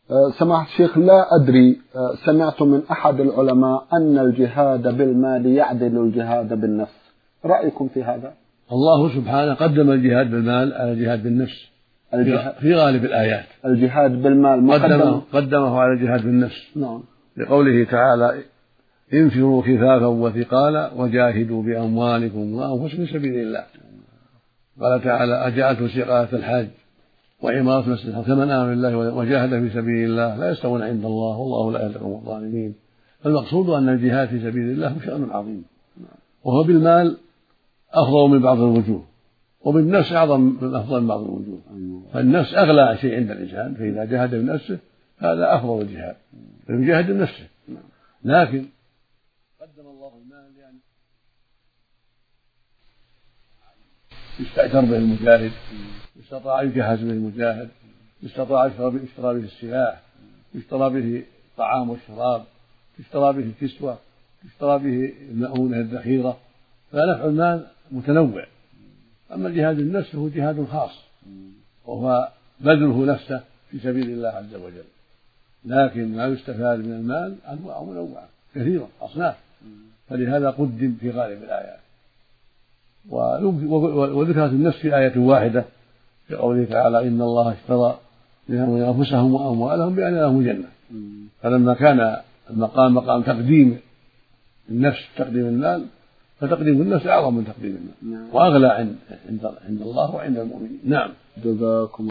سماحة الشيخ، لا أدري، سمعت من أحد العلماء أن الجهاد بالمال يعدل الجهاد بالنفس، رأيكم في هذا؟ الله سبحانه قدم الجهاد بالمال على الجهاد بالنفس في غالب الآيات. الجهاد بالمال قدمه على الجهاد بالنفس. نعم. لقوله تعالى: انفروا خفافا وثقالا وجاهدوا بأموالكم وأنفسكم في سبيل الله. قال تعالى: أجعلتم سقاية الحاج وعمارة المسجد الحرام كمن آمن بالله وجاهد في سبيل الله لا يستوون عند الله والله لا يهدي القوم الظالمين. فالمقصود أن الجهاد في سبيل الله شأن عظيم، وهو بالمال أفضل من بعض الوجوه، وبالنفس أعظم من أفضل من بعض الوجوه. فالنفس أغلى شيء عند الإنسان، فإذا جاهد بنفسه هذا أفضل الجهاد، فيجاهد بنفسه. لكن قدم الله المال يعني يستأجر به المجاهد، يستطاع يجهز به المجاهد، يستطاع يشترى به السلاح، يشترى به الطعام والشراب، يشترى به الكسوة، يشترى به المؤونة الذخيرة. فنفع المال متنوع. أما الجهاد بالنفس هو جهاد خاص، وهو بذله نفسه في سبيل الله عز وجل. لكن ما يستفاد من المال أنواع منوعة كثيرة أصناف، فلهذا قدم في غالب الآيات. وذكرت النفس في آية واحدة في قوله تعالى: إن الله اشترى من أنفسهم وأموالهم بأن لهم الجنة. فلما كان المقام مقام تقديم النفس تقديم المال، فتقديم النفس أعظم من تقديم المال وأغلى عند الله وعند المؤمنين. نعم. جزاكم